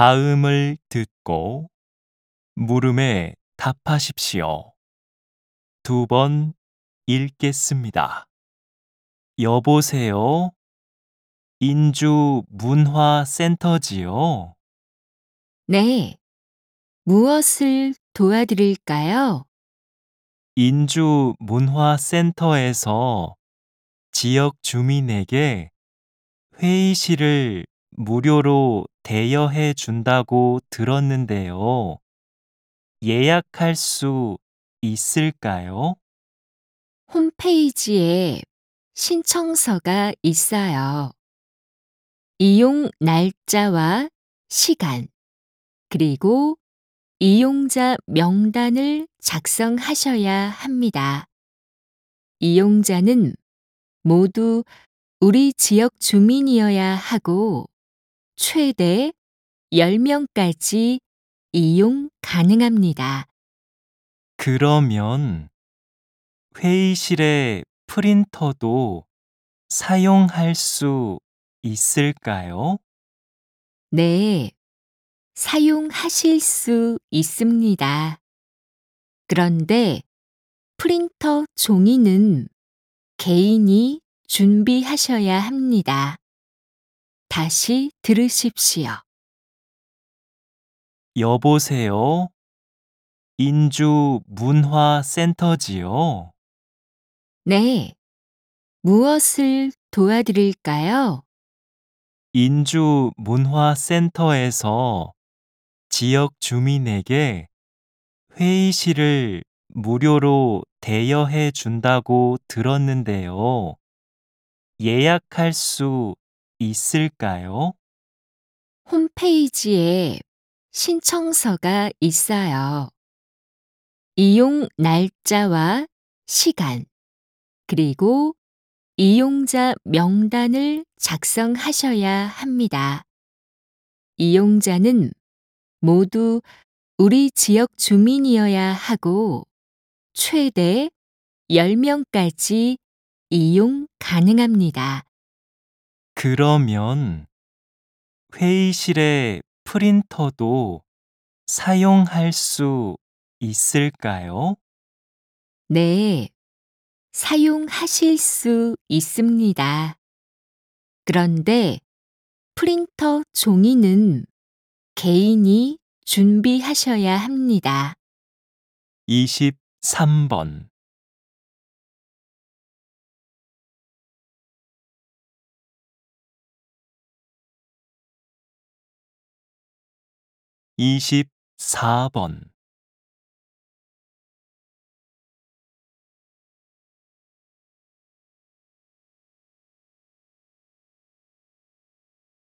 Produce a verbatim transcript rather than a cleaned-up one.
다음을 듣고 물음에 답하십시오. 두 번 읽겠습니다. 여보세요? 인주문화센터지요? 네, 무엇을 도와드릴까요? 인주문화센터에서 지역 주민에게 회의실을 무료로 대여해 준다고 들었는데요. 예약할 수 있을까요? 홈페이지에 신청서가 있어요. 이용 날짜와 시간, 그리고 이용자 명단을 작성하셔야 합니다. 이용자는 모두 우리 지역 주민이어야 하고 최대 열 명까지 이용 가능합니다. 그러면 회의실의 프린터도 사용할 수 있을까요? 네, 사용하실 수 있습니다. 그런데 프린터 종이는 개인이 준비하셔야 합니다. 다시 들으십시오. 여보세요? 인주문화센터지요? 네, 무엇을 도와드릴까요? 인주문화센터에서 지역 주민에게 회의실을 무료로 대여해 준다고 들었는데요. 예약할 수 있을까요? 홈페이지에 신청서가 있어요. 이용 날짜와 시간, 그리고 이용자 명단을 작성하셔야 합니다. 이용자는 모두 우리 지역 주민이어야 하고 최대 열 명까지 이용 가능합니다. 그러면 회의실의 프린터도 사용할 수 있을까요? 네, 사용하실 수 있습니다. 그런데 프린터 종이는 개인이 준비하셔야 합니다. 이십삼 번 이십사 번